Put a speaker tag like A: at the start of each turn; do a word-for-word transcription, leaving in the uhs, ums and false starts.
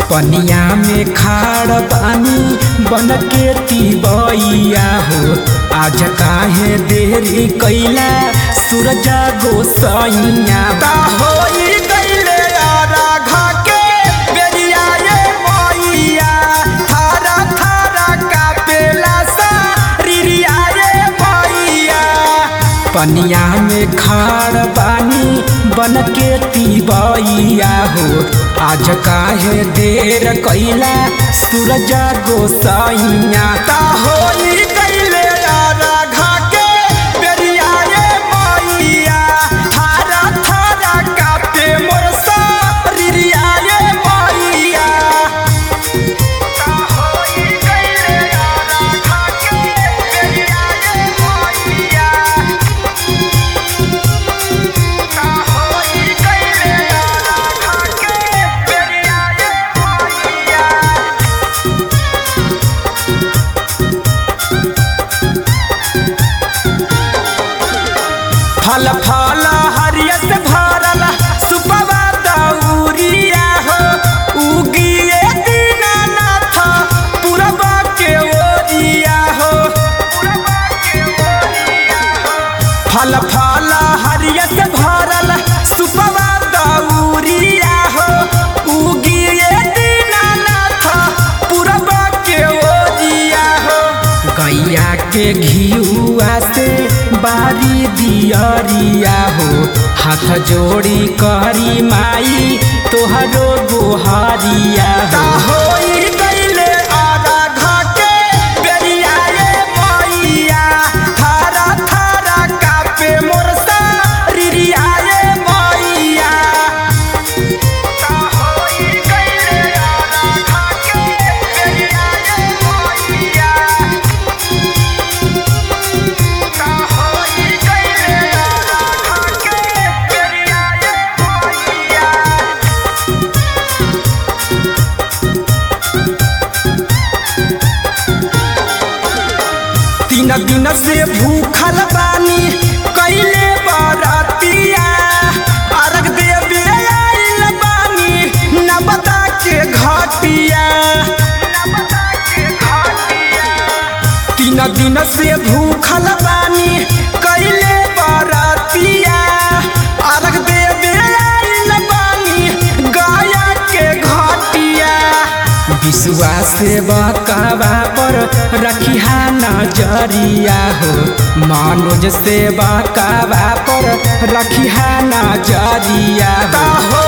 A: पनिया में खाड़ पानी बन के तिबैया हो। आज काहे देरी कैला सूरजा गोसाइया ता होई गइले राघा के बेरिया ये मैया थारा थारा कापेला सा रिरिया ये मैया। पनिया में खाड़ पानी बन के तिबैया हो। आज काहे देर कैला सूरजा गोसाइया ता होई गइले राघा के बेरिया ये मैया थारा थारा कापे मोर शरीरिया ये मैया। ता होई गइले राघा के बेरिया ये मैया ता होई गइले राघा के बेरिया ये मैया। फल फल हरियस भरल सुपवा दौरिया हो। उगिए दीनानाथ पुरबा के ओरिया हो। फल फल हरियस भरल सुपवा दौरिया हो। उगिए दीनानाथ पुरबा के ओरिया हो। गैया के घिउआ से बारी दियरिया हो। हाथ जोड़ी करी माई तोहरो गोहारिया हो। होई गइले राघा के बेरिया ये मैया थारा थारा कापे मोर शरीरिया ये मैया। ता होई गइले राघा के बेरिया ये मैया ता होई गइले राघा के बेरिया ये मैया। तीन दिन से भूखल बानी कैले बरतिया। अर्घ देवे आइल बानी नबदा के घटिया। तीन दिन से भूखल बानी कैले बरतिया। अर्घ देवे आइल बानी गाया के घटिया। विश्वास से बकावा पर रखिहा नजरिया हो। मनोज से बकावा पर रखिहा नजरिया हो।